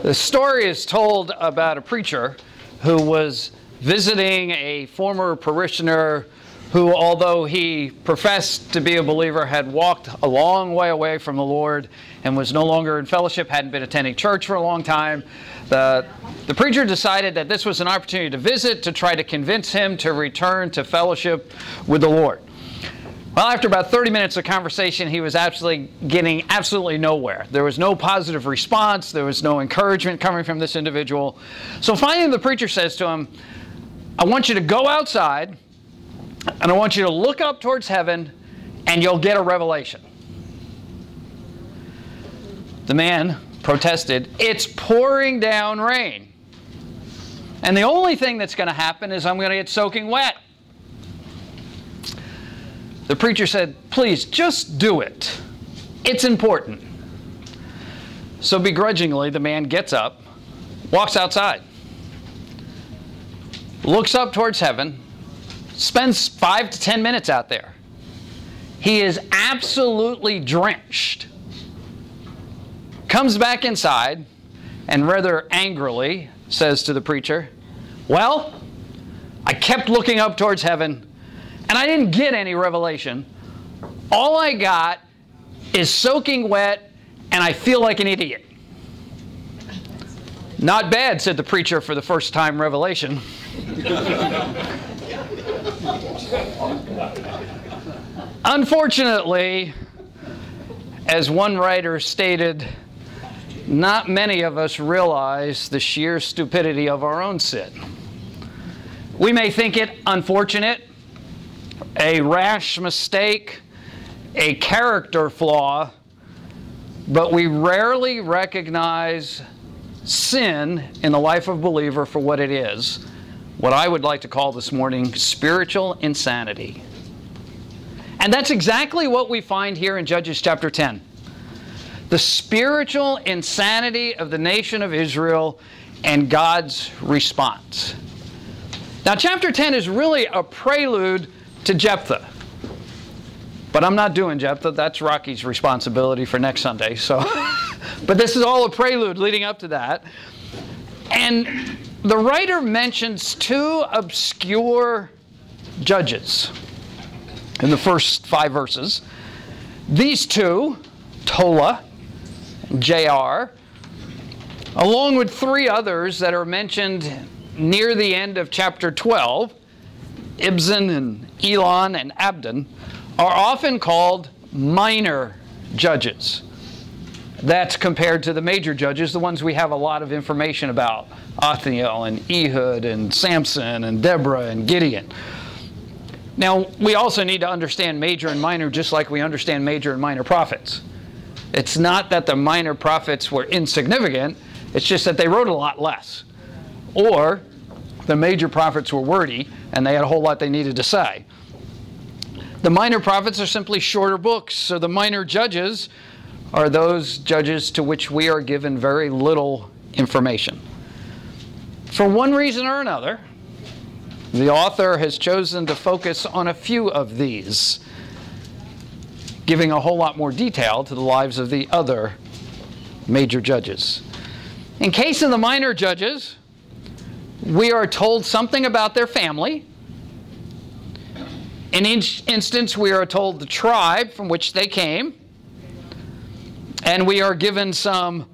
The story is told about a preacher who was visiting a former parishioner who, although he professed to be a believer, had walked a long way away from the Lord and was no longer in fellowship, hadn't been attending church for a long time. The preacher decided that this was an opportunity to visit, to try to convince him to return to fellowship with the Lord. Well, after about 30 minutes of conversation, he was getting absolutely nowhere. There was no positive response. There was no encouragement coming from this individual. So finally the preacher says to him, I want you to go outside, and I want you to look up towards heaven, and you'll get a revelation. The man protested, it's pouring down rain. And the only thing that's going to happen is I'm going to get soaking wet. The preacher said, please, just do it. It's important. So begrudgingly, the man gets up, walks outside, looks up towards heaven, spends 5 to 10 minutes out there. He is absolutely drenched. Comes back inside and rather angrily says to the preacher, well, I kept looking up towards heaven and I didn't get any revelation. All I got is soaking wet and I feel like an idiot. Not bad, said the preacher for the first time revelation. Unfortunately, as one writer stated, not many of us realize the sheer stupidity of our own sin. We may think it unfortunate, a rash mistake, a character flaw, but we rarely recognize sin in the life of a believer for what it is, what I would like to call this morning spiritual insanity. And that's exactly what we find here in Judges chapter 10. The spiritual insanity of the nation of Israel and God's response. Now, chapter 10 is really a prelude to Jephthah. But I'm not doing Jephthah. That's Rocky's responsibility for next Sunday. But this is all a prelude leading up to that. And the writer mentions 2 obscure judges in the first 5 verses. These 2, Tola and Jair, along with 3 others that are mentioned near the end of chapter 12, Ibzan and Elon and Abdon, are often called minor judges. That's compared to the major judges, the ones we have a lot of information about, Othniel and Ehud and Samson and Deborah and Gideon. Now, we also need to understand major and minor just like we understand major and minor prophets. It's not that the minor prophets were insignificant, it's just that they wrote a lot less. Or the major prophets were wordy and they had a whole lot they needed to say. The minor prophets are simply shorter books, so the minor judges are those judges to which we are given very little information. For one reason or another, the author has chosen to focus on a few of these, giving a whole lot more detail to the lives of the other major judges. In case of the minor judges, we are told something about their family. In each instance, we are told the tribe from which they came, and we are given some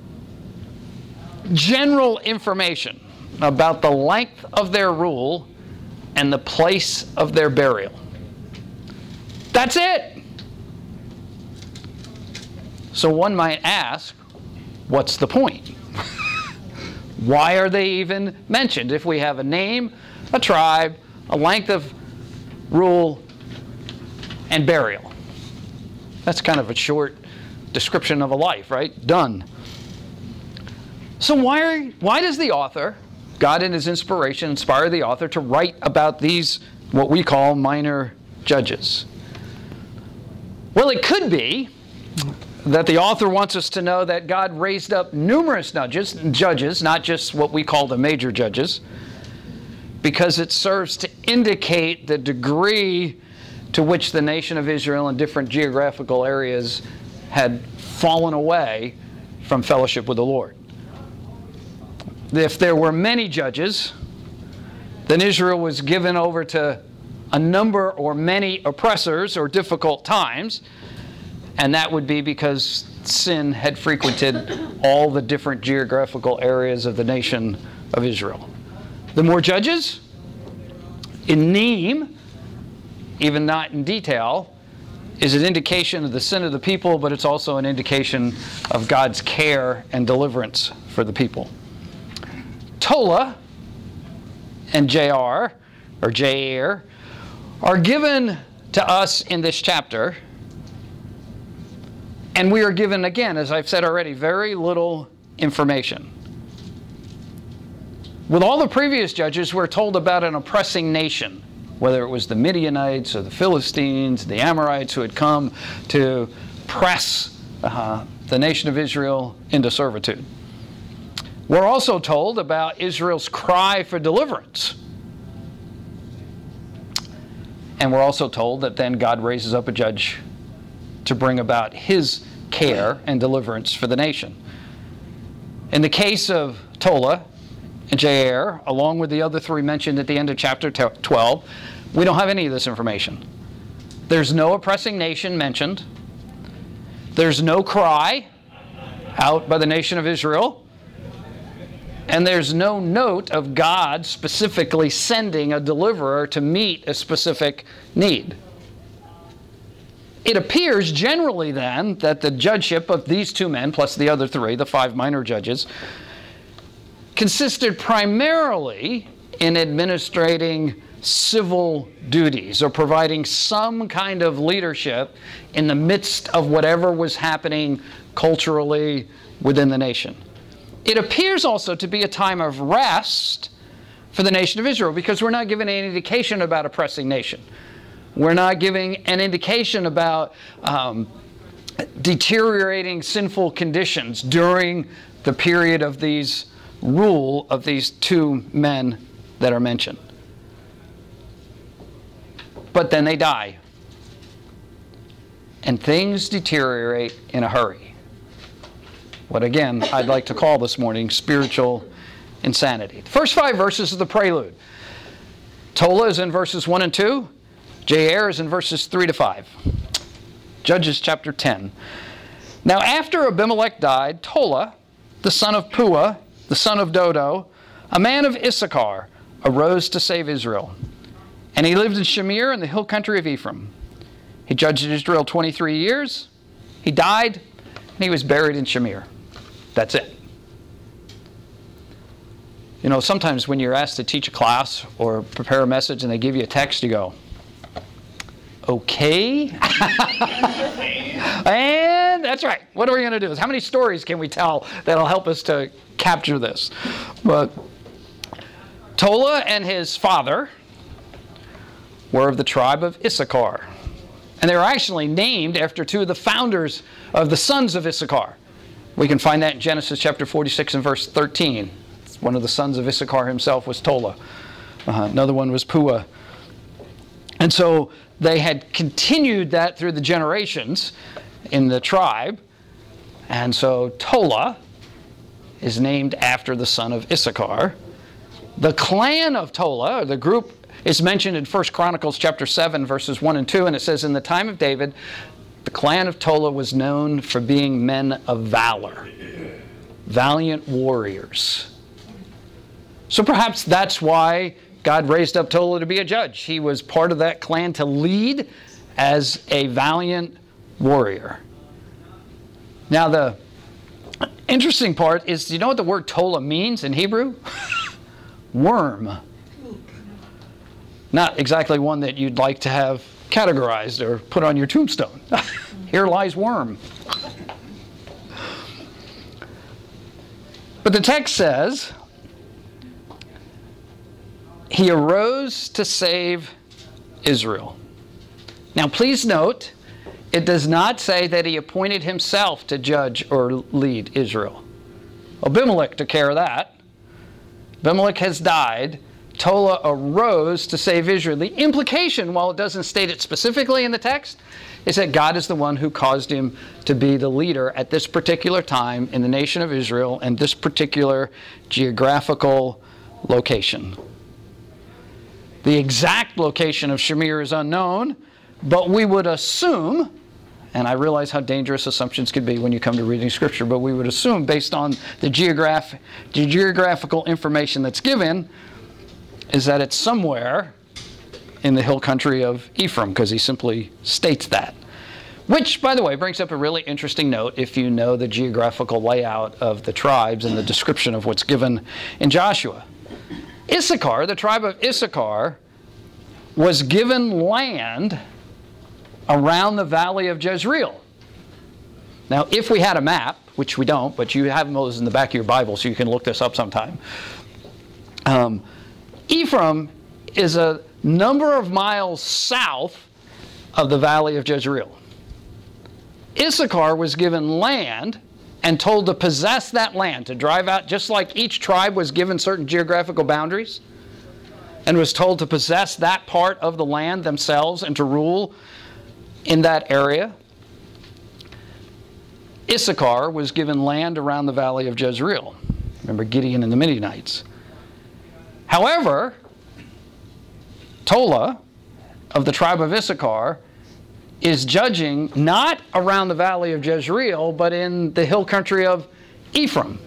general information about the length of their rule and the place of their burial. That's it. So one might ask, what's the point? Why are they even mentioned if we have a name, a tribe, a length of rule, and burial? That's kind of a short description of a life, right? Done. So why does the author, God in his inspiration, inspire the author to write about these, what we call minor judges? Well, it could be that the author wants us to know that God raised up numerous judges, not just what we call the major judges, because it serves to indicate the degree to which the nation of Israel in different geographical areas had fallen away from fellowship with the Lord. if there were many judges, then Israel was given over to a number or many oppressors or difficult times, and that would be because sin had frequented all the different geographical areas of the nation of Israel. The more judges, in name, even not in detail, is an indication of the sin of the people, but it's also an indication of God's care and deliverance for the people. Tola and Jair, or Jair, are given to us in this chapter, and we are given, again, as I've said already, very little information. With all the previous judges, we're told about an oppressing nation, whether it was the Midianites or the Philistines, the Amorites who had come to press the nation of Israel into servitude. We're also told about Israel's cry for deliverance. And we're also told that then God raises up a judge to bring about his care and deliverance for the nation. In the case of Tola and Jair, along with the other three mentioned at the end of chapter 12, we don't have any of this information. There's no oppressing nation mentioned. There's no cry out by the nation of Israel. And there's no note of God specifically sending a deliverer to meet a specific need. It appears generally then that the judgeship of these two men, plus the other three, the 5 minor judges, consisted primarily in administrating civil duties or providing some kind of leadership in the midst of whatever was happening culturally within the nation. It appears also to be a time of rest for the nation of Israel, because we're not given any indication about oppressing nation. We're not giving an indication about deteriorating sinful conditions during the period of these rule of these two men that are mentioned. But then they die. And things deteriorate in a hurry. What again I'd like to call this morning spiritual insanity. The first 5 verses of the prelude. Tola is in verses 1 and 2. Jair is in verses 3 to 5. Judges chapter 10. Now after Abimelech died, Tola, the son of Puah, the son of Dodo, a man of Issachar, arose to save Israel. And he lived in Shamir in the hill country of Ephraim. He judged Israel 23 years. He died, and he was buried in Shamir. That's it. You know, sometimes when you're asked to teach a class or prepare a message and they give you a text, you go, okay. And that's right. What are we going to do? How many stories can we tell that'll help us to capture this? But Tola and his father were of the tribe of Issachar. And they were actually named after 2 of the founders of the sons of Issachar. We can find that in Genesis chapter 46 and verse 13. One of the sons of Issachar himself was Tola. Another one was Puah. And so they had continued that through the generations in the tribe. And so Tola is named after the son of Issachar. The clan of Tola, or the group, is mentioned in 1 Chronicles chapter 7, verses 1 and 2, and it says, in the time of David, the clan of Tola was known for being men of valor, valiant warriors. So perhaps that's why God raised up Tola to be a judge. He was part of that clan to lead as a valiant warrior. Now the interesting part is, do you know what the word Tola means in Hebrew? Worm. Not exactly one that you'd like to have categorized or put on your tombstone. Here lies worm. But the text says, he arose to save Israel. Now please note, it does not say that he appointed himself to judge or lead Israel. Abimelech took care of that. Abimelech has died. Tola arose to save Israel. The implication, while it doesn't state it specifically in the text, is that God is the one who caused him to be the leader at this particular time in the nation of Israel and this particular geographical location. The exact location of Shamir is unknown, but we would assume, and I realize how dangerous assumptions could be when you come to reading Scripture, but we would assume based on the geographical information that's given is that it's somewhere in the hill country of Ephraim, because he simply states that. Which, by the way, brings up a really interesting note if you know the geographical layout of the tribes and the description of what's given in Joshua. Issachar, the tribe of Issachar, was given land around the valley of Jezreel. Now, if we had a map, which we don't, but you have those in the back of your Bible, so you can look this up sometime. Ephraim is a number of miles south of the valley of Jezreel. Issachar was given land and told to possess that land, to drive out, just like each tribe was given certain geographical boundaries and was told to possess that part of the land themselves and to rule in that area. Issachar was given land around the valley of Jezreel. Remember Gideon and the Midianites. However, Tola of the tribe of Issachar is judging not around the valley of Jezreel, but in the hill country of Ephraim.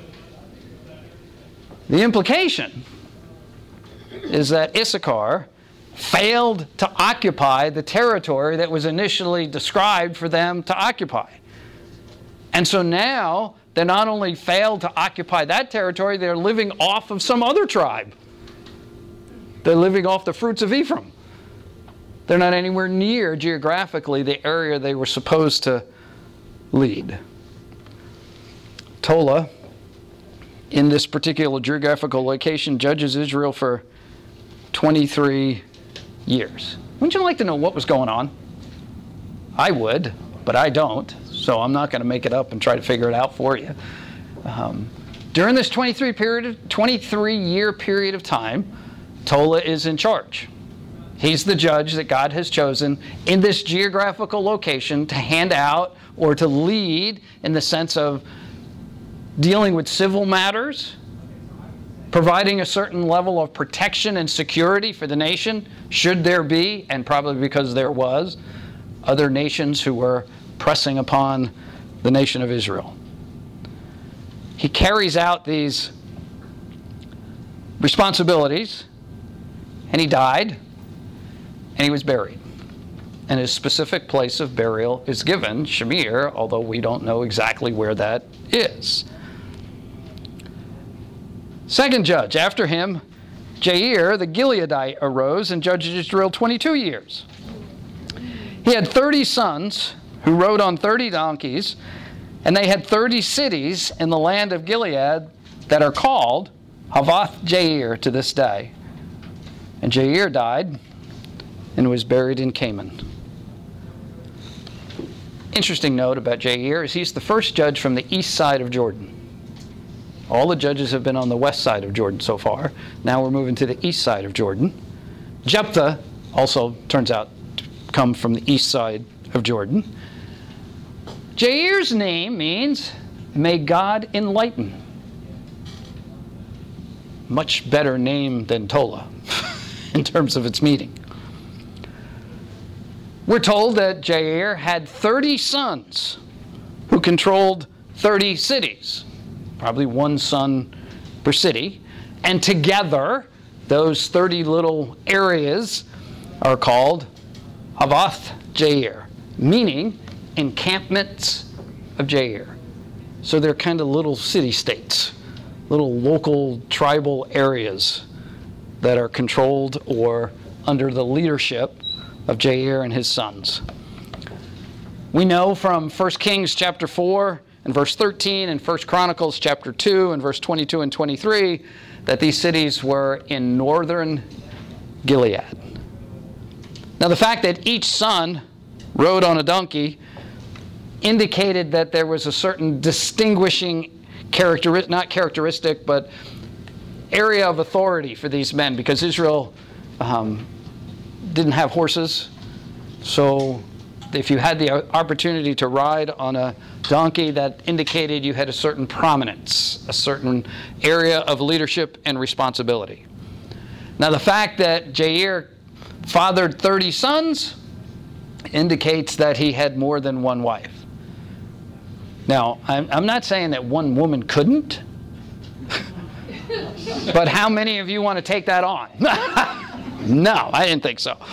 The implication is that Issachar failed to occupy the territory that was initially described for them to occupy. And so now they not only failed to occupy that territory, they're living off of some other tribe. They're living off the fruits of Ephraim. They're not anywhere near geographically the area they were supposed to lead. Tola, in this particular geographical location, judges Israel for 23 years. Wouldn't you like to know what was going on? I would, but I don't, so I'm not going to make it up and try to figure it out for you. During this 23-year period of time, Tola is in charge. He's the judge that God has chosen in this geographical location to hand out or to lead in the sense of dealing with civil matters, providing a certain level of protection and security for the nation, should there be, and probably because there was, other nations who were pressing upon the nation of Israel. He carries out these responsibilities, and he died, and he was buried. And his specific place of burial is given, Shamir, although we don't know exactly where that is. Second judge, after him, Jair the Gileadite arose and judged Israel 22 years. He had 30 sons who rode on 30 donkeys, and they had 30 cities in the land of Gilead that are called Havoth Jair to this day. And Jair died and was buried in Canaan. Interesting note about Jair is he's the first judge from the east side of Jordan. All the judges have been on the west side of Jordan so far. Now we're moving to the east side of Jordan. Jephthah also turns out to come from the east side of Jordan. Jair's name means, may God enlighten. Much better name than Tola in terms of its meaning. We're told that Jair had 30 sons who controlled 30 cities, probably one son per city, and together those 30 little areas are called Havoth Jair, meaning encampments of Jair. So they're kind of little city-states, little local tribal areas that are controlled or under the leadership of Jair and his sons. We know from 1 Kings chapter 4 and verse 13 and 1 Chronicles chapter 2 and verse 22 and 23 that these cities were in northern Gilead. Now the fact that each son rode on a donkey indicated that there was a certain distinguishing characteristic, but area of authority for these men, because Israel didn't have horses, so If you had the opportunity to ride on a donkey, that indicated you had a certain prominence, a certain area of leadership and responsibility. Now, the fact that Jair fathered 30 sons indicates that he had more than one wife. Now, I'm not saying that one woman couldn't, but how many of you want to take that on? No, I didn't think so.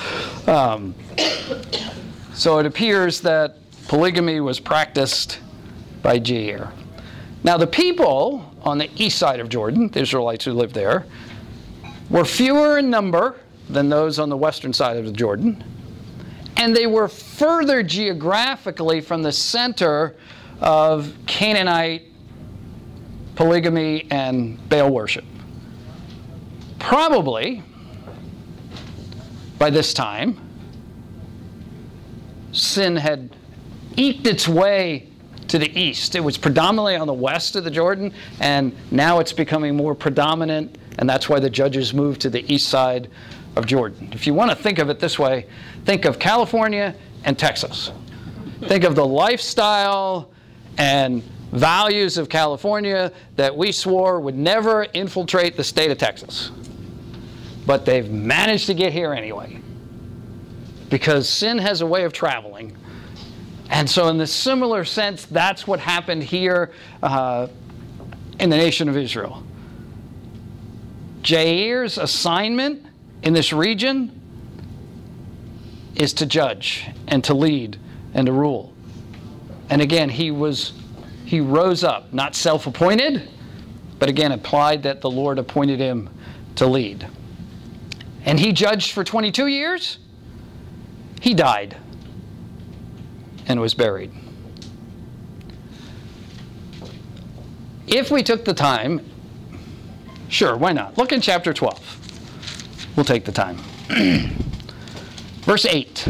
So it appears that polygamy was practiced by Jair. Now, the people on the east side of Jordan, the Israelites who lived there, were fewer in number than those on the western side of the Jordan, and they were further geographically from the center of Canaanite polygamy and Baal worship. Probably, by this time, sin had eked its way to the east. It was predominantly on the west of the Jordan, and now it's becoming more predominant, and that's why the judges moved to the east side of Jordan. If you want to think of it this way, think of California and Texas. Think of the lifestyle and values of California that we swore would never infiltrate the state of Texas. But they've managed to get here anyway, because sin has a way of traveling. And so in the similar sense, that's what happened here in the nation of Israel. Jair's assignment in this region is to judge and to lead and to rule. And again, he rose up, not self-appointed, but again applied that the Lord appointed him to lead. And he judged for 22 years. He died and was buried. If we took the time, sure, why not? Look in chapter 12. We'll take the time. Verse 8.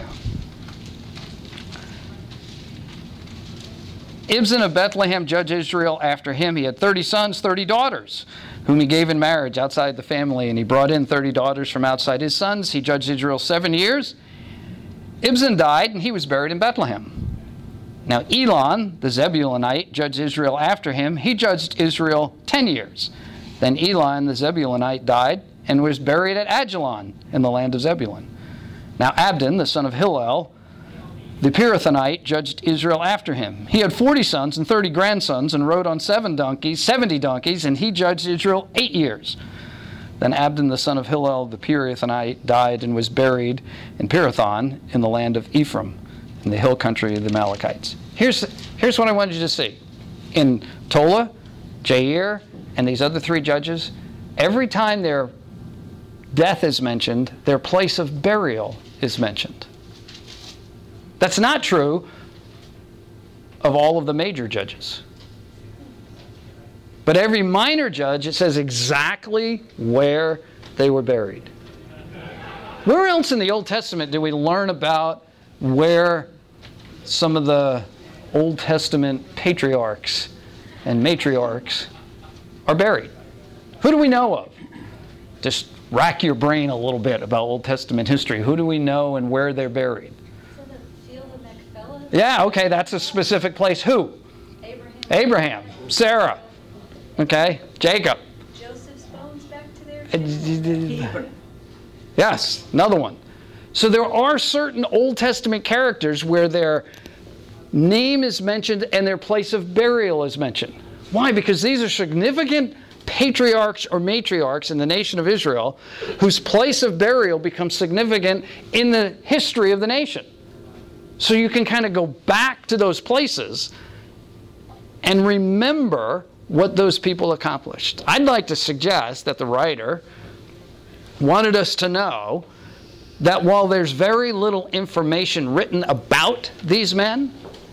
Ibzan of Bethlehem judged Israel after him. He had 30 sons, 30 daughters, whom he gave in marriage outside the family, and he brought in 30 daughters from outside his sons. He judged Israel 7 years. Ibzan died, and he was buried in Bethlehem. Now Elon, the Zebulunite, judged Israel after him. He judged Israel 10 years. Then Elon, the Zebulunite, died and was buried at Ajalon in the land of Zebulun. Now Abdon, the son of Hillel, the Pirathonite, judged Israel after him. He had 40 sons and 30 grandsons and rode on 70 donkeys, and he judged Israel 8 years. Then Abdon, the son of Hillel, the Pirathonite, died and was buried in Pirathon in the land of Ephraim, in the hill country of the Amalekites. Here's what I wanted you to see. In Tola, Jair, and these other three judges, every time their death is mentioned, their place of burial is mentioned. That's not true of all of the major judges. But every minor judge, it says exactly where they were buried. Where else in the Old Testament do we learn about where some of the Old Testament patriarchs and matriarchs are buried? Who do we know of? Just rack your brain a little bit about Old Testament history. Who do we know and where they're buried? Yeah, okay, that's a specific place. Who? Abraham. Sarah. Okay, Jacob. Joseph's bones back to their Yes, another one. So there are certain Old Testament characters where their name is mentioned and their place of burial is mentioned. Why? Because these are significant patriarchs or matriarchs in the nation of Israel whose place of burial becomes significant in the history of the nation. So you can kind of go back to those places and remember what those people accomplished. I'd like to suggest that the writer wanted us to know that while there's very little information written about these men,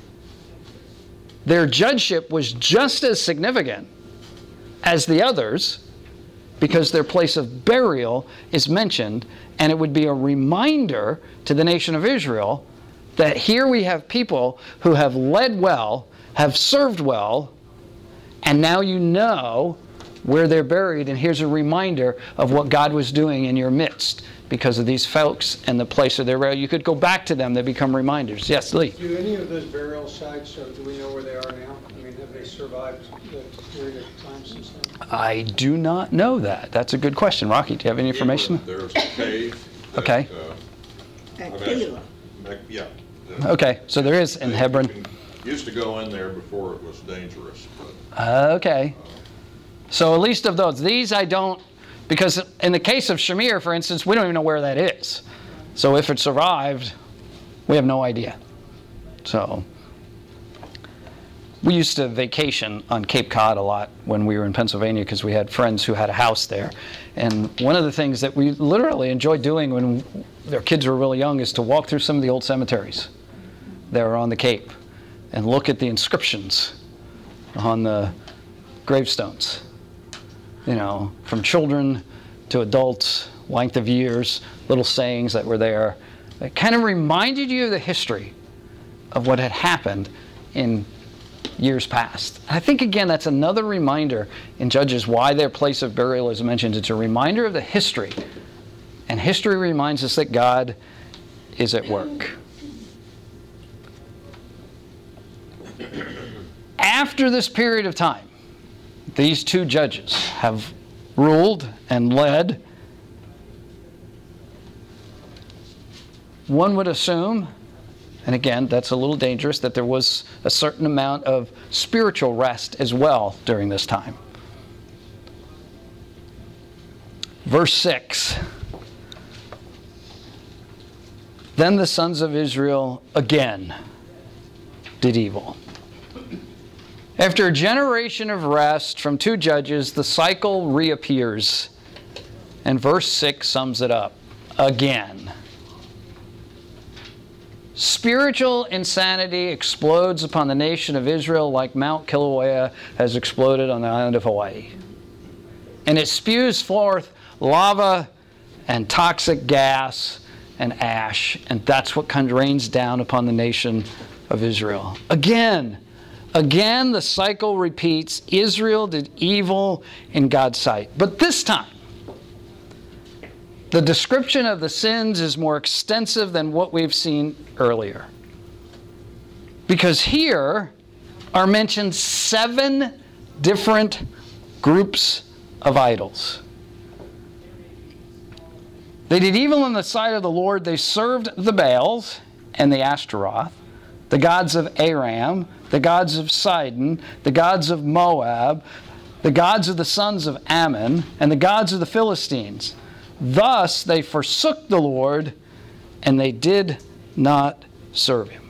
their judgeship was just as significant as the others because their place of burial is mentioned, and it would be a reminder to the nation of Israel that here we have people who have led well, have served well, and now you know where they're buried, and here's a reminder of what God was doing in your midst because of these folks and the place of their burial. You could go back to them. They become reminders. Yes, Lee? Do any of those burial sites, do we know where they are now? I mean, have they survived the period of time since then? I do not know that. That's a good question. Rocky, do you have any information? There's a cave. That, Okay. At Bela. Yeah. Okay, so there is in Hebron. Used to go in there before it was dangerous. Okay. So at least of those. These I don't, because in the case of Shamir, for instance, we don't even know where that is. So if it survived, we have no idea. So we used to vacation on Cape Cod a lot when we were in Pennsylvania because we had friends who had a house there. And one of the things that we literally enjoyed doing when their kids were really young is to walk through some of the old cemeteries that are on the Cape and look at the inscriptions on the gravestones. You know, from children to adults, length of years, little sayings that were there. It kind of reminded you of the history of what had happened in years past. I think, again, that's another reminder in Judges why their place of burial is mentioned. It's a reminder of the history. And history reminds us that God is at work. After this period of time, these two judges have ruled and led. One would assume, and again, that's a little dangerous, that there was a certain amount of spiritual rest as well during this time. Verse 6. Then the sons of Israel again did evil. After a generation of rest from two judges, the cycle reappears. And verse 6 sums it up. Again. Spiritual insanity explodes upon the nation of Israel like Mount Kilauea has exploded on the island of Hawaii. And it spews forth lava and toxic gas and ash. And that's what rains down upon the nation of Israel. Again, the cycle repeats. Israel did evil in God's sight. But this time, the description of the sins is more extensive than what we've seen earlier. Because here are mentioned 7 different groups of idols. They did evil in the sight of the Lord. They served the Baals and the Ashtaroth, the gods of Aram, the gods of Sidon, the gods of Moab, the gods of the sons of Ammon, and the gods of the Philistines. Thus they forsook the Lord, and they did not serve him.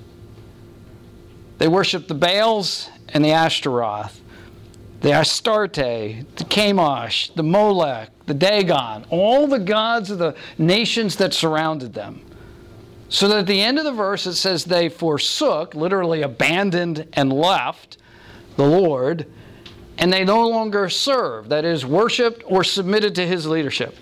They worshiped the Baals and the Ashtaroth, the Astarte, the Chemosh, the Molech, the Dagon, all the gods of the nations that surrounded them. So that at the end of the verse it says they forsook, literally abandoned and left the Lord, and they no longer served, that is, worshipped or submitted to his leadership.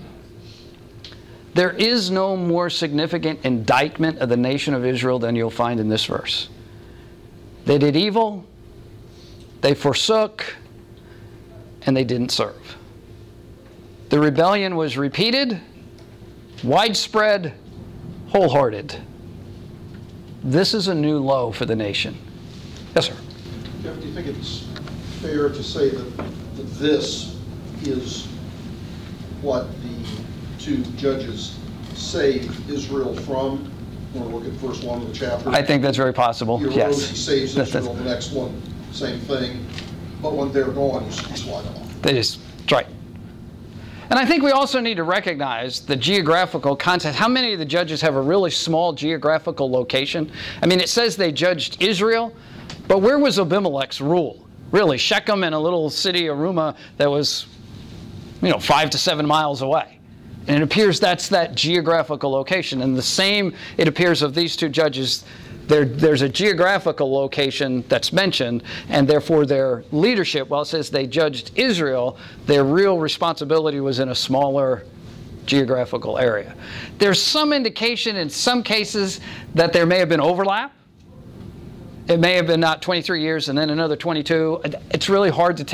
There is no more significant indictment of the nation of Israel than you'll find in this verse. They did evil, they forsook, and they didn't serve. The rebellion was repeated, widespread, wholehearted. This is a new low for the nation. Yes, sir. Jeff, do you think it's fair to say that this is what the two judges saved Israel from? Want to look at verse 1 of the chapter? I think that's very possible. He Yes. arose, he saves Israel. The next one, same thing. But when they're gone, he's slide off. That's right. And I think we also need to recognize the geographical context. How many of the judges have a really small geographical location? I mean, it says they judged Israel, but where was Abimelech's rule? Really, Shechem and a little city, Aruma, that was, 5 to 7 miles away. And it appears that's that geographical location. And the same, it appears, of these two judges. There's a geographical location that's mentioned, and therefore their leadership, while it says they judged Israel, their real responsibility was in a smaller geographical area. There's some indication in some cases that there may have been overlap. It may have been not 23 years and then another 22. It's really hard to tell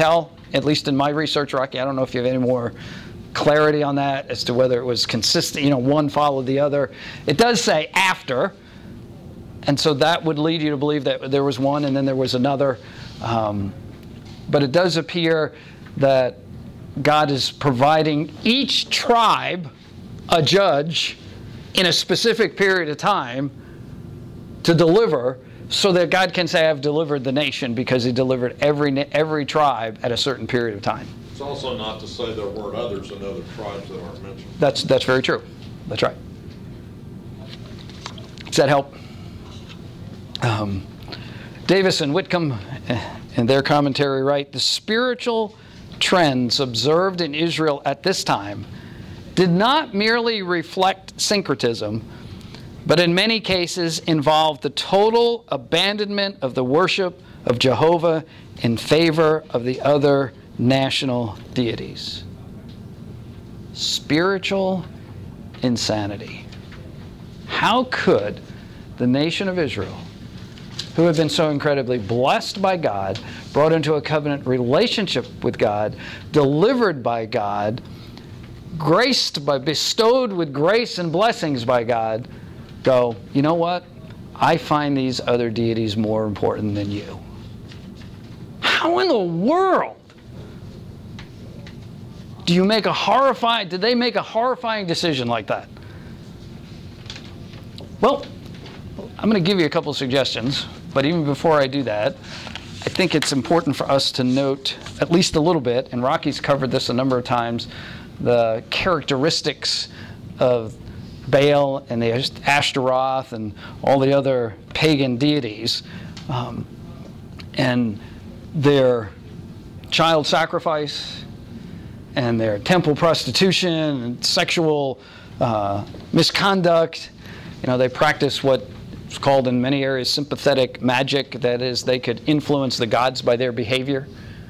at least in my research, Rocky. I don't know if you have any more clarity on that as to whether it was consistent, one followed the other. It does say after, and so that would lead you to believe that there was one and then there was another. But it does appear that God is providing each tribe a judge in a specific period of time to deliver, so that God can say, I've delivered the nation, because he delivered every tribe at a certain period of time. It's also not to say there weren't others in other tribes that aren't mentioned. That's very true. That's right. Does that help? Davis and Whitcomb, in their commentary, write, the spiritual trends observed in Israel at this time did not merely reflect syncretism, but in many cases involved the total abandonment of the worship of Jehovah in favor of the other national deities. Spiritual insanity. How could the nation of Israel, who had been so incredibly blessed by God, brought into a covenant relationship with God, delivered by God, bestowed with grace and blessings by God, go, you know what? I find these other deities more important than you. How in the world did they make a horrifying decision like that? Well, I'm going to give you a couple of suggestions, but even before I do that, I think it's important for us to note at least a little bit, and Rocky's covered this a number of times, the characteristics of Baal and the Ashtaroth and all the other pagan deities, and their child sacrifice and their temple prostitution and sexual misconduct. They practice what is called in many areas sympathetic magic. That is, they could influence the gods by their behavior.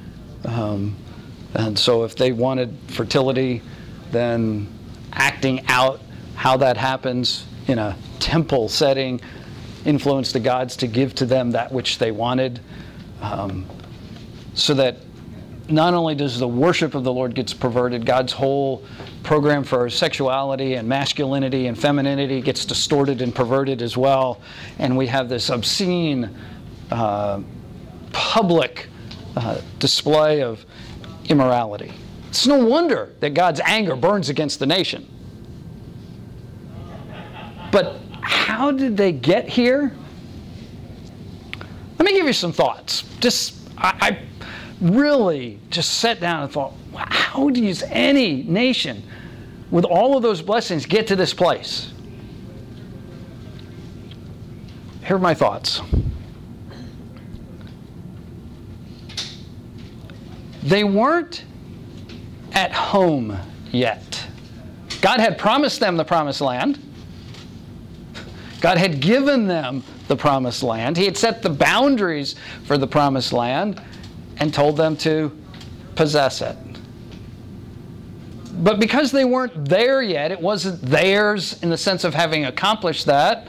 And so if they wanted fertility, then acting out how that happens in a temple setting influenced the gods to give to them that which they wanted. So that not only does the worship of the Lord gets perverted, God's whole program for sexuality and masculinity and femininity gets distorted and perverted as well. And we have this obscene public display of immorality. It's no wonder that God's anger burns against the nation. But how did they get here? Let me give you some thoughts. I really just sat down and thought, how does any nation with all of those blessings get to this place? Here are my thoughts. They weren't at home yet. God had promised them the promised land. God had given them the promised land. He had set the boundaries for the promised land and told them to possess it. But because they weren't there yet, it wasn't theirs in the sense of having accomplished that,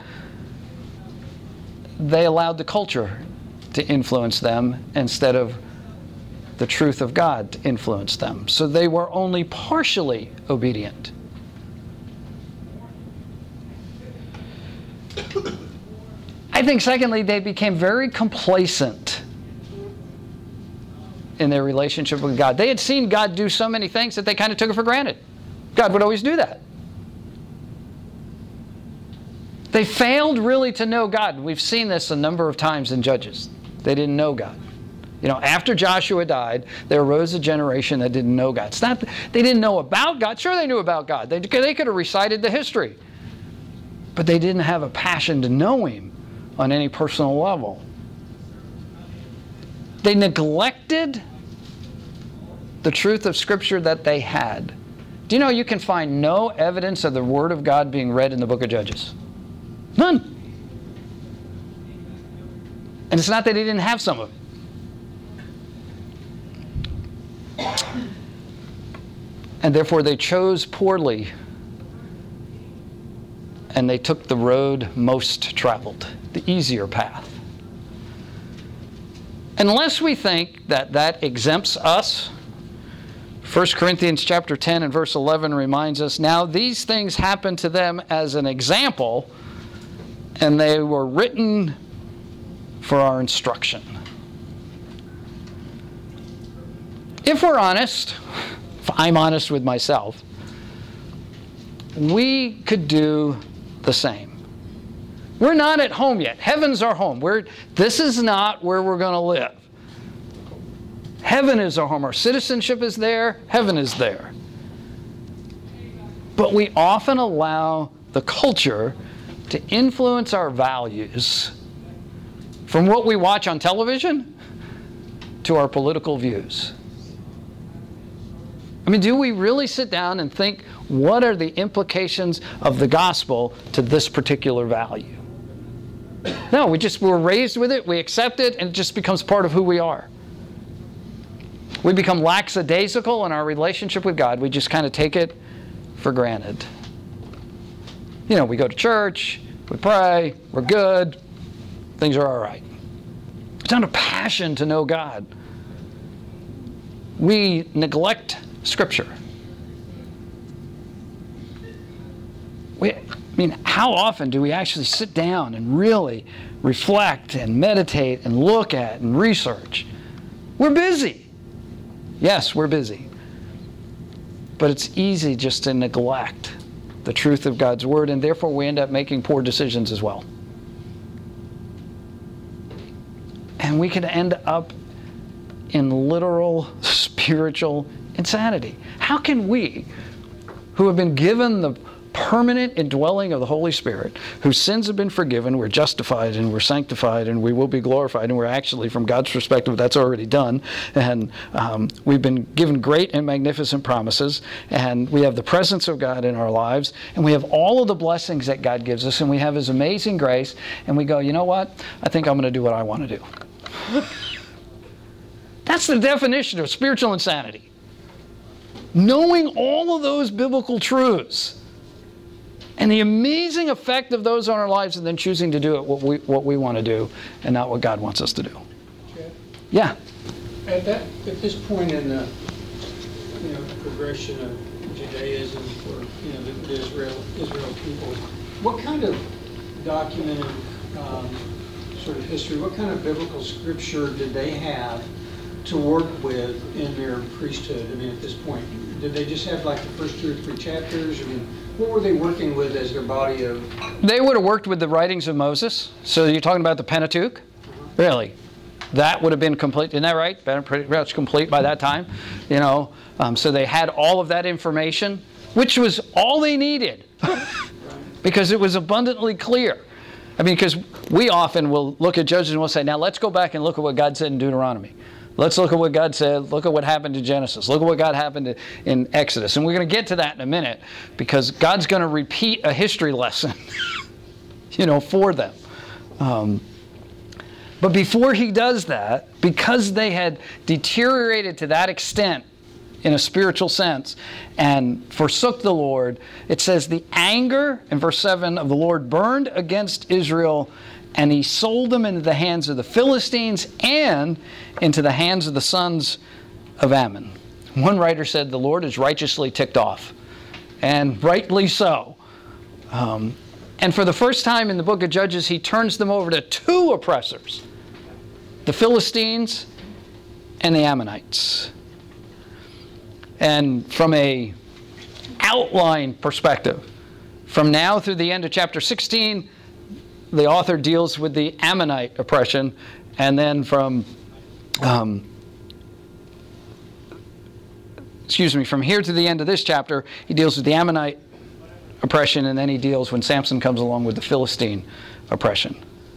they allowed the culture to influence them instead of the truth of God to influence them. So they were only partially obedient. I think, secondly, they became very complacent in their relationship with God. They had seen God do so many things that they kind of took it for granted. God would always do that. They failed really to know God. We've seen this a number of times in Judges. They didn't know God. After Joshua died, there arose a generation that didn't know God. It's not that they didn't know about God. Sure, they knew about God. They could have recited the history. But they didn't have a passion to know Him on any personal level. They neglected the truth of Scripture that they had. Do you know you can find no evidence of the Word of God being read in the book of Judges? None. And it's not that they didn't have some of it. And therefore they chose poorly, and they took the road most traveled, the easier path. Unless we think that exempts us 1 Corinthians chapter 10 and verse 11 reminds us, now these things happened to them as an example, and they were written for our instruction. If we're honest, if I'm honest with myself, we could do the same. We're not at home yet. Heaven's our home. This is not where we're going to live. Heaven is our home. Our citizenship is there. Heaven is there. But we often allow the culture to influence our values, from what we watch on television to our political views. I mean, do we really sit down and think, what are the implications of the gospel to this particular value? No, we're raised with it, we accept it, and it just becomes part of who we are. We become lackadaisical in our relationship with God. We just kind of take it for granted. You know, we go to church, we pray, we're good, things are all right. It's not a passion to know God. We neglect Scripture. How often do we actually sit down and really reflect and meditate and look at and research? We're busy. Yes, we're busy. But it's easy just to neglect the truth of God's Word, and therefore we end up making poor decisions as well. And we can end up in literal spiritual insanity. How can we, who have been given the permanent indwelling of the Holy Spirit, whose sins have been forgiven, we're justified and we're sanctified and we will be glorified, and we're actually, from God's perspective, that's already done, and we've been given great and magnificent promises, and we have the presence of God in our lives, and we have all of the blessings that God gives us, and we have His amazing grace, and we go, you know what? I think I'm going to do what I want to do. That's the definition of spiritual insanity. Knowing all of those biblical truths and the amazing effect of those on our lives, and then choosing to do it what we want to do and not what God wants us to do. Chad? Yeah. At this point in the progression of Judaism for the Israel people, what kind of documented sort of history, what kind of biblical scripture did they have to work with in their priesthood? I mean, at this point, did they just have like the first 2 or 3 chapters? I mean, what were they working with as their body of? They would have worked with the writings of Moses. So you're talking about the Pentateuch? Really? That would have been complete, isn't that right? Been pretty much complete by that time. So they had all of that information, which was all they needed because it was abundantly clear. I mean, because we often will look at Judges and we'll say, now let's go back and look at what God said in Deuteronomy. Let's look at what God said. Look at what happened in Genesis. Look at what God happened in Exodus. And we're going to get to that in a minute because God's going to repeat a history lesson, for them. But before He does that, because they had deteriorated to that extent in a spiritual sense and forsook the Lord, it says the anger, in verse 7, of the Lord burned against Israel, and He sold them into the hands of the Philistines and into the hands of the sons of Ammon. One writer said the Lord is righteously ticked off, and rightly so. And for the first time in the book of Judges, He turns them over to 2 oppressors, the Philistines and the Ammonites. And from a outline perspective, from now through the end of chapter 16, the author deals with the Ammonite oppression, and then from here to the end of this chapter, he deals with the Ammonite oppression, and then he deals when Samson comes along with the Philistine oppression.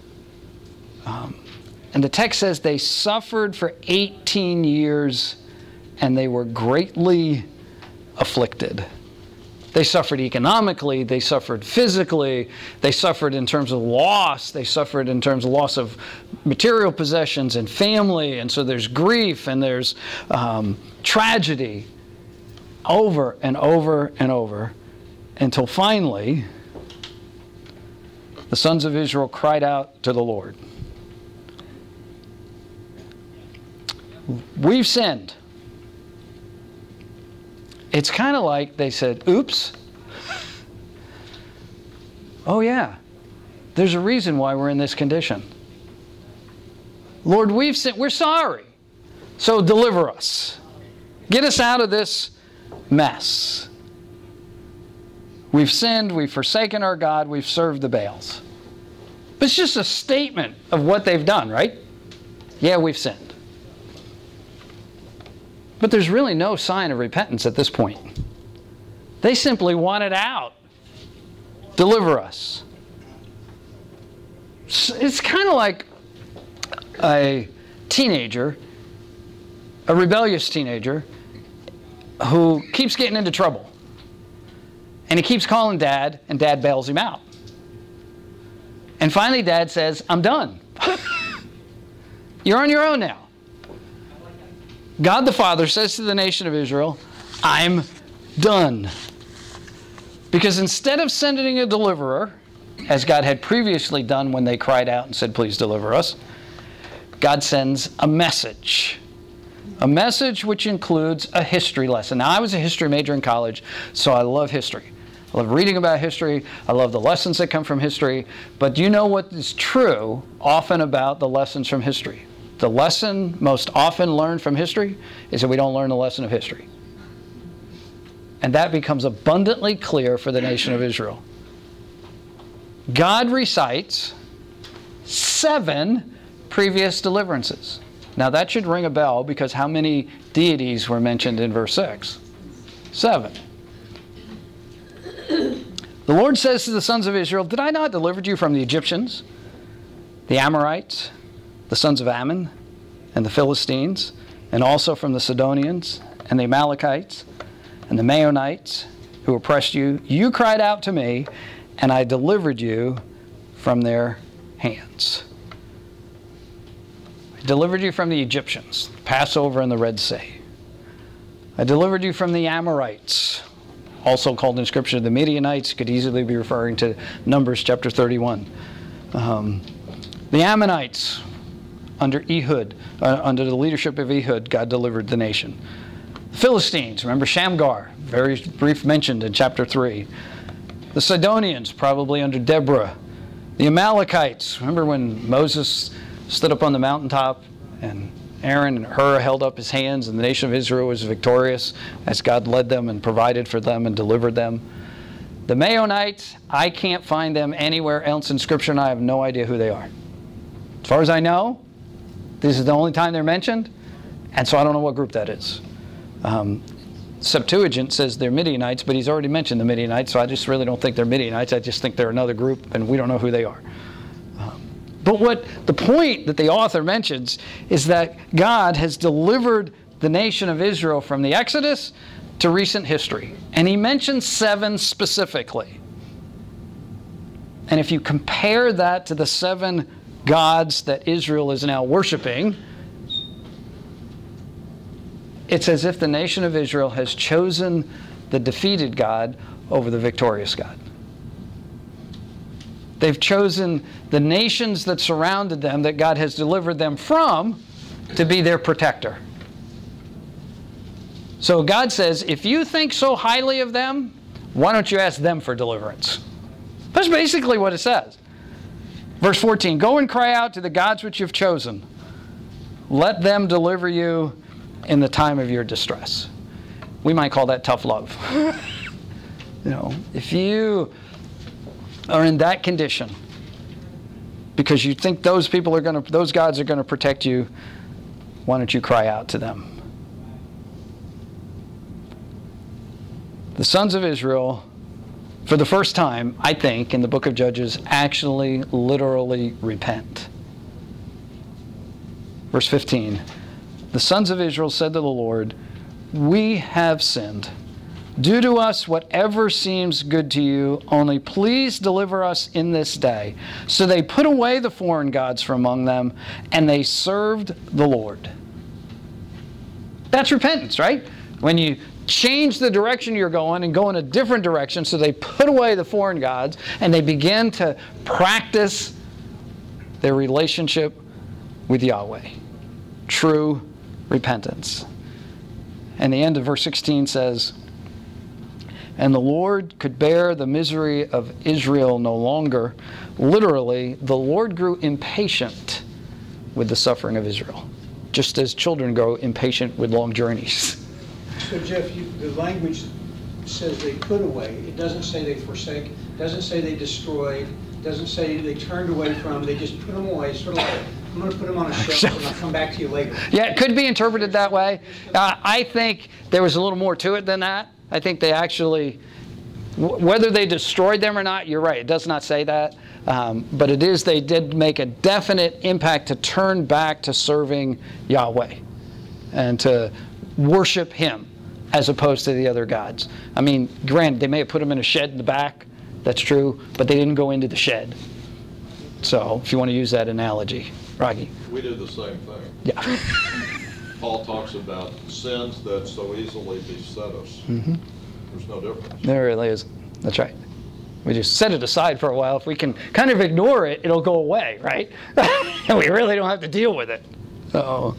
And the text says they suffered for 18 years, and they were greatly afflicted. They suffered economically, they suffered physically, they suffered in terms of loss, they suffered in terms of loss of material possessions and family, and so there's grief and there's tragedy over and over and over, until finally the sons of Israel cried out to the Lord. We've sinned. it's kind of like they said, oops. Oh yeah, there's a reason why we're in this condition. Lord, we've sinned. We're sorry. So deliver us. Get us out of this mess. We've sinned. We've forsaken our God. We've served the Baals. But it's just a statement of what they've done, right? Yeah, we've sinned. But there's really no sign of repentance at this point. They simply want it out. Deliver us. It's kind of like a teenager, a rebellious teenager, who keeps getting into trouble. And he keeps calling Dad, and Dad bails him out. And finally Dad says, I'm done. You're on your own now. God the Father says to the nation of Israel, I'm done. Because instead of sending a deliverer, as God had previously done when they cried out and said, please deliver us, God sends a message. A message which includes a history lesson. Now, I was a history major in college, so I love history. I love reading about history. I love the lessons that come from history. But you know what is true often about the lessons from history? The lesson most often learned from history is that we don't learn the lesson of history. And that becomes abundantly clear for the nation of Israel. God recites 7 previous deliverances. Now that should ring a bell, because how many deities were mentioned in verse 6? 7. The Lord says to the sons of Israel, did I not deliver you from the Egyptians, the Amorites, the sons of Ammon, and the Philistines, and also from the Sidonians, and the Amalekites, and the Maonites, who oppressed you? You cried out to me, and I delivered you from their hands. I delivered you from the Egyptians, Passover and the Red Sea. I delivered you from the Amorites, also called in Scripture the Midianites, could easily be referring to Numbers chapter 31. The Ammonites, under Ehud, under the leadership of Ehud, God delivered the nation. The Philistines, remember Shamgar, very brief mentioned in chapter 3. The Sidonians, probably under Deborah. The Amalekites, remember when Moses stood up on the mountaintop and Aaron and Hur held up his hands and the nation of Israel was victorious as God led them and provided for them and delivered them. The Maonites, I can't find them anywhere else in Scripture, and I have no idea who they are. As far as I know, this is the only time they're mentioned, and so I don't know what group that is. Septuagint says they're Midianites, but he's already mentioned the Midianites, so I just really don't think they're Midianites. I just think they're another group, and we don't know who they are. But what the point that the author mentions is that God has delivered the nation of Israel from the Exodus to recent history. And he mentions 7 specifically. And if you compare that to the 7 gods that Israel is now worshiping, it's as if the nation of Israel has chosen the defeated God over the victorious God. They've chosen the nations that surrounded them, that God has delivered them from, to be their protector. So God says, if you think so highly of them, why don't you ask them for deliverance? That's basically what it says. Verse 14, go and cry out to the gods which you've chosen. Let them deliver you in the time of your distress. We might call that tough love. If you are in that condition because you think those gods are going to protect you, why don't you cry out to them? The sons of Israel, for the first time, I think, in the book of Judges, actually literally repent. Verse 15, the sons of Israel said to the Lord, we have sinned. Do to us whatever seems good to you, only please deliver us in this day. So they put away the foreign gods from among them, and they served the Lord. That's repentance, right? When you change the direction you're going and go in a different direction, so they put away the foreign gods, and they begin to practice their relationship with Yahweh. True repentance. And the end of verse 16 says, and the Lord could bear the misery of Israel no longer. Literally, the Lord grew impatient with the suffering of Israel, just as children grow impatient with long journeys. So Jeff, the language says they put away. It doesn't say they forsake. It doesn't say they destroyed. It doesn't say they turned away from. They just put them away. It's sort of like, I'm going to put them on a shelf and I'll come back to you later. Yeah, it could be interpreted that way. I think there was a little more to it than that. I think they actually, whether they destroyed them or not, you're right, it does not say that. But it is, they did make a definite impact to turn back to serving Yahweh and to worship Him as opposed to the other gods. I mean, granted, they may have put them in a shed in the back, that's true, but they didn't go into the shed. So, if you want to use that analogy. Rocky? We did the same thing. Yeah. Paul talks about sins that so easily beset us. Mm-hmm. There's no difference. There really is. That's right. We just set it aside for a while. If we can kind of ignore it, it'll go away, right? And we really don't have to deal with it. So,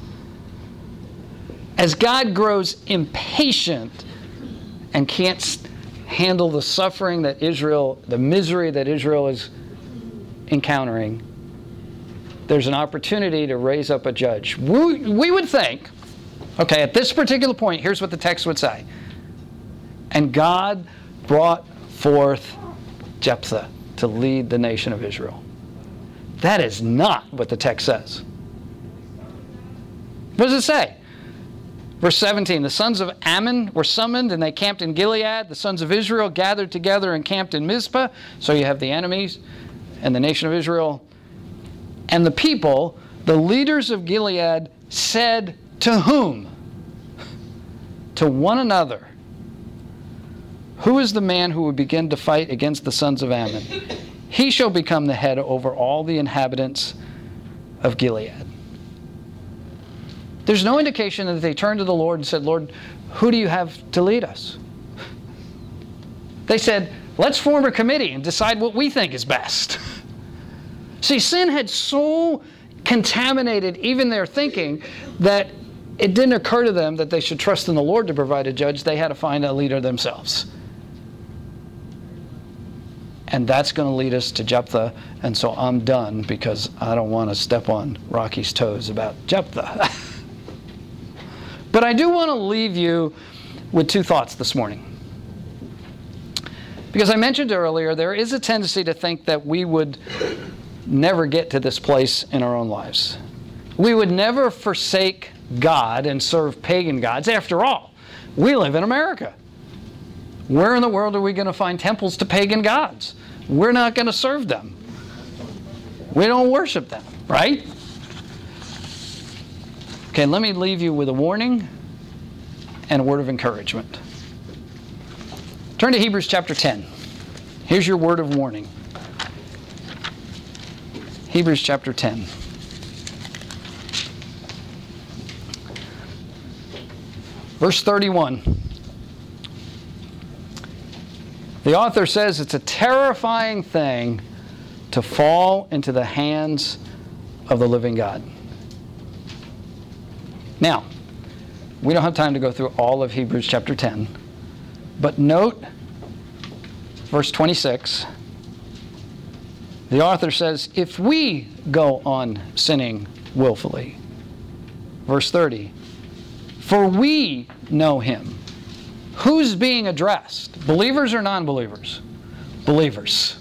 as God grows impatient and can't handle the suffering that Israel, the misery that Israel is encountering, there's an opportunity to raise up a judge. We would think, okay, at this particular point, here's what the text would say. And God brought forth Jephthah to lead the nation of Israel. That is not what the text says. What does it say? Verse 17, the sons of Ammon were summoned and they camped in Gilead. The sons of Israel gathered together and camped in Mizpah. So you have the enemies and the nation of Israel. And the people, the leaders of Gilead, said to whom? To one another. Who is the man who would begin to fight against the sons of Ammon? He shall become the head over all the inhabitants of Gilead. There's no indication that they turned to the Lord and said, Lord, who do you have to lead us? They said, let's form a committee and decide what we think is best. See, sin had so contaminated even their thinking that it didn't occur to them that they should trust in the Lord to provide a judge. They had to find a leader themselves. And that's going to lead us to Jephthah. And so I'm done because I don't want to step on Rocky's toes about Jephthah. But I do want to leave you with two thoughts this morning. Because I mentioned earlier, there is a tendency to think that we would never get to this place in our own lives. We would never forsake God and serve pagan gods. After all, we live in America. Where in the world are we going to find temples to pagan gods? We're not going to serve them. We don't worship them, right? Okay, let me leave you with a warning and a word of encouragement. Turn to Hebrews chapter 10. Here's your word of warning. Hebrews chapter 10. Verse 31. The author says it's a terrifying thing to fall into the hands of the living God. Now, we don't have time to go through all of Hebrews chapter 10, but note verse 26. The author says, if we go on sinning willfully. Verse 30, for we know him. Who's being addressed? Believers or non-believers? Believers.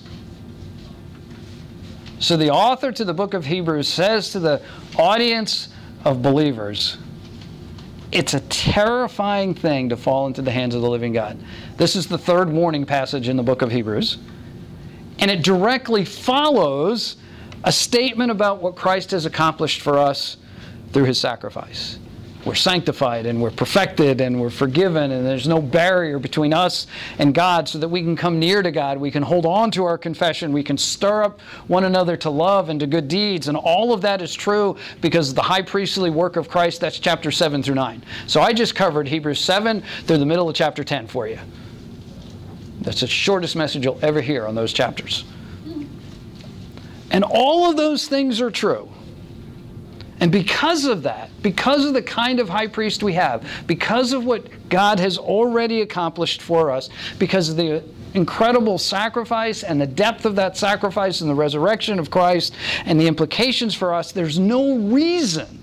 So the author to the book of Hebrews says to the audience of believers, it's a terrifying thing to fall into the hands of the living God. This is the third warning passage in the book of Hebrews. And it directly follows a statement about what Christ has accomplished for us through his sacrifice. We're sanctified and we're perfected and we're forgiven and there's no barrier between us and God so that we can come near to God. We can hold on to our confession. We can stir up one another to love and to good deeds. And all of that is true because of the high priestly work of Christ. That's chapter 7 through 9. So I just covered Hebrews 7 through the middle of chapter 10 for you. That's the shortest message you'll ever hear on those chapters. And all of those things are true. And because of that, because of the kind of high priest we have, because of what God has already accomplished for us, because of the incredible sacrifice and the depth of that sacrifice and the resurrection of Christ and the implications for us, there's no reason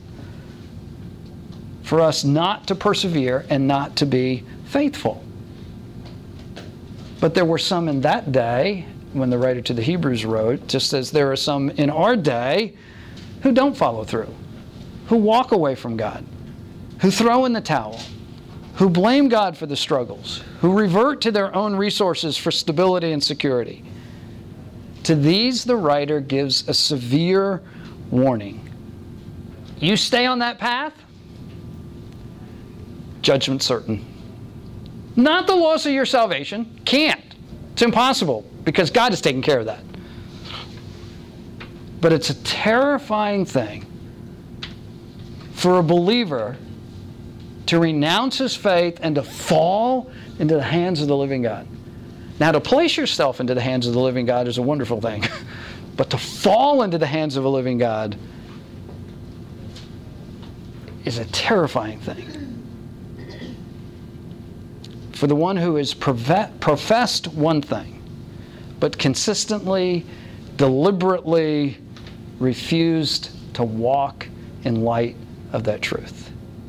for us not to persevere and not to be faithful. But there were some in that day, when the writer to the Hebrews wrote, just as there are some in our day who don't follow through, who walk away from God, who throw in the towel, who blame God for the struggles, who revert to their own resources for stability and security. To these, the writer gives a severe warning. You stay on that path, judgment certain. Not the loss of your salvation. Can't. It's impossible, because God has taken care of that. But it's a terrifying thing for a believer to renounce his faith and to fall into the hands of the living God. Now, to place yourself into the hands of the living God is a wonderful thing. But to fall into the hands of a living God is a terrifying thing. For the one who has professed one thing, but consistently, deliberately refused to walk in light of that truth.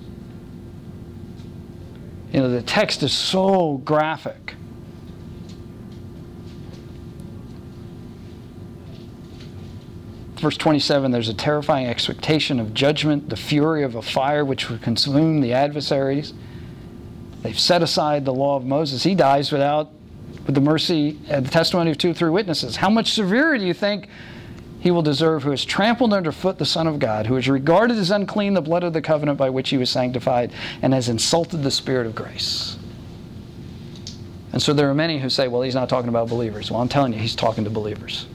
You know, the text is so graphic. Verse 27, there's a terrifying expectation of judgment, the fury of a fire which would consume the adversaries. They've set aside the law of Moses. He dies with the mercy and the testimony of 2 or 3 witnesses. How much severer do you think he will deserve who has trampled underfoot the Son of God, who has regarded as unclean the blood of the covenant by which he was sanctified, and has insulted the Spirit of grace? And so there are many who say, well, he's not talking about believers. Well, I'm telling you, he's talking to believers.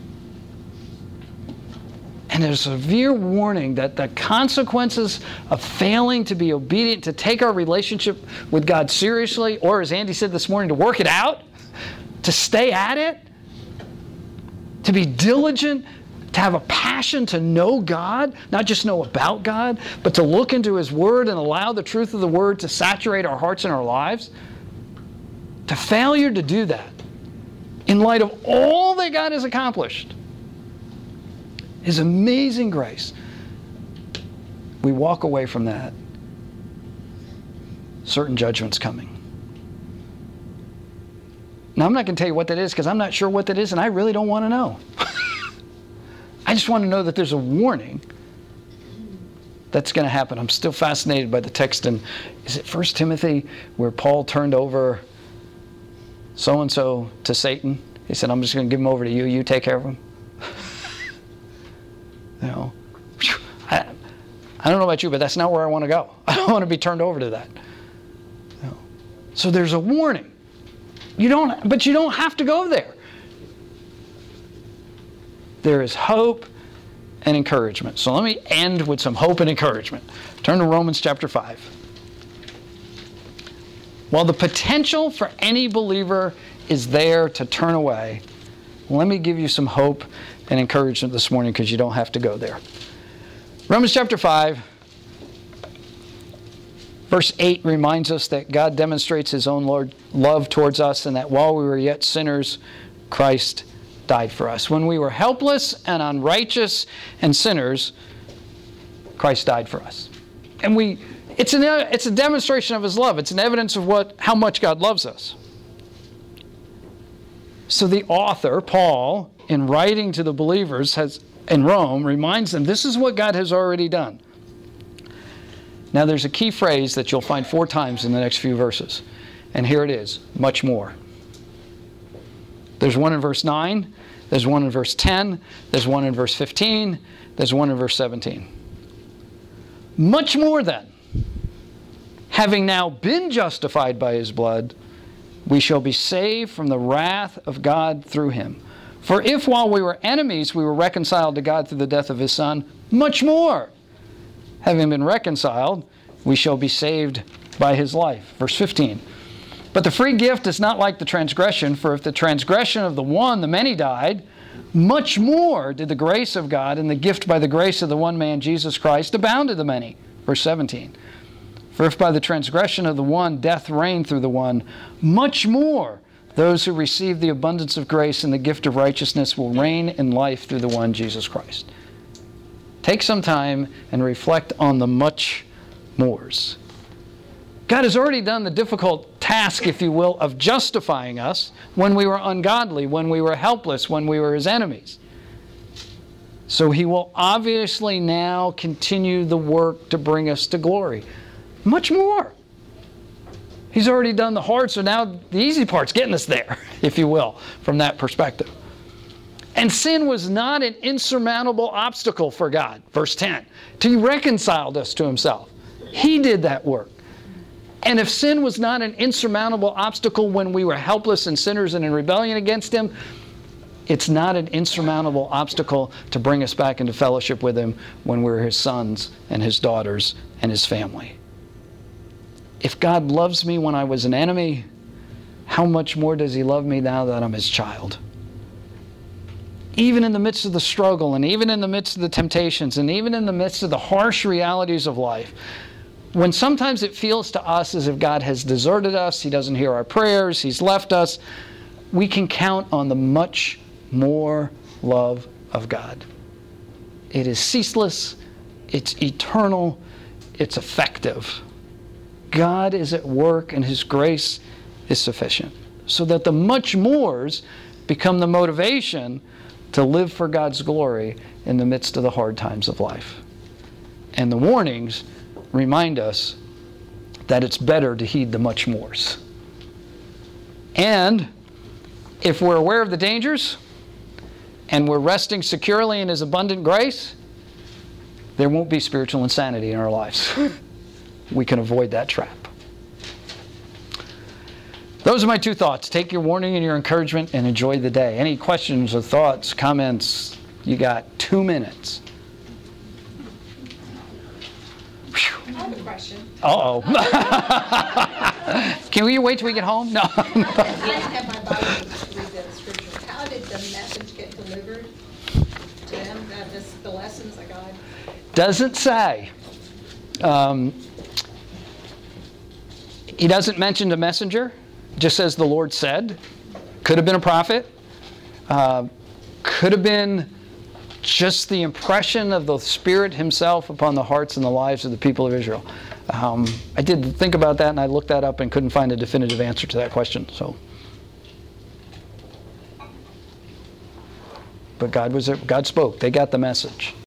And there's a severe warning that the consequences of failing to be obedient, to take our relationship with God seriously, or as Andy said this morning, to work it out, to stay at it, to be diligent, to have a passion to know God, not just know about God, but to look into His Word and allow the truth of the Word to saturate our hearts and our lives. To failure to do that, in light of all that God has accomplished, His amazing grace, we walk away from that. Certain judgment's coming. Now, I'm not going to tell you what that is, because I'm not sure what that is, and I really don't want to know. I just want to know that there's a warning that's going to happen. I'm still fascinated by the text in, is it 1 Timothy, where Paul turned over so-and-so to Satan? He said, I'm just going to give him over to you. You take care of him. You know, I don't know about you, but that's not where I want to go. I don't want to be turned over to that. You know. So there's a warning. But you don't have to go there. There is hope and encouragement. So let me end with some hope and encouragement. Turn to Romans chapter 5. While the potential for any believer is there to turn away, let me give you some hope and encouragement this morning, because you don't have to go there. Romans chapter 5, verse 8 reminds us that God demonstrates His own love towards us, and that while we were yet sinners, Christ died for us. When we were helpless and unrighteous and sinners, Christ died for us. And it's a demonstration of His love. It's an evidence of how much God loves us. So the author, Paul, in writing to the believers in Rome, reminds them this is what God has already done. Now there's a key phrase that you'll find 4 times in the next few verses. And here it is, much more. There's one in verse 9, there's one in verse 10, there's one in verse 15, there's one in verse 17. Much more then, having now been justified by His blood, we shall be saved from the wrath of God through Him. For if while we were enemies we were reconciled to God through the death of His Son, much more, having been reconciled, we shall be saved by His life. Verse 15. But the free gift is not like the transgression, for if the transgression of the one, the many died, much more did the grace of God and the gift by the grace of the one man, Jesus Christ, abound to the many. Verse 17. For if by the transgression of the one death reigned through the one, much more those who receive the abundance of grace and the gift of righteousness will reign in life through the one, Jesus Christ. Take some time and reflect on the much mores. God has already done the difficult task, if you will, of justifying us when we were ungodly, when we were helpless, when we were His enemies. So He will obviously now continue the work to bring us to glory. Much more. He's already done the hard, so now the easy part's getting us there, if you will, from that perspective. And sin was not an insurmountable obstacle for God. Verse 10. He reconciled us to Himself. He did that work. And if sin was not an insurmountable obstacle when we were helpless and sinners and in rebellion against Him, it's not an insurmountable obstacle to bring us back into fellowship with Him when we're His sons and His daughters and His family. If God loves me when I was an enemy, how much more does He love me now that I'm His child? Even in the midst of the struggle, and even in the midst of the temptations, and even in the midst of the harsh realities of life, when sometimes it feels to us as if God has deserted us, He doesn't hear our prayers, He's left us, we can count on the much more love of God. It is ceaseless, it's eternal, it's effective. God is at work and His grace is sufficient. So that the much mores become the motivation to live for God's glory in the midst of the hard times of life. And the warnings remind us that it's better to heed the much mores. And if we're aware of the dangers and we're resting securely in His abundant grace, there won't be spiritual insanity in our lives. We can avoid that trap. Those are my two thoughts. Take your warning and your encouragement and enjoy the day. Any questions or thoughts, comments? You got 2 minutes. I have a question. Uh-oh. Can we wait till we get home? No. I didn't have my Bible to read the scripture. How did the message get delivered to them? The lessons that God... Doesn't say. He doesn't mention the messenger. Just says the Lord said. Could have been a prophet. Could have been just the impression of the Spirit Himself upon the hearts and the lives of the people of Israel. I did think about that, and I looked that up and couldn't find a definitive answer to that question. But God spoke. They got the message.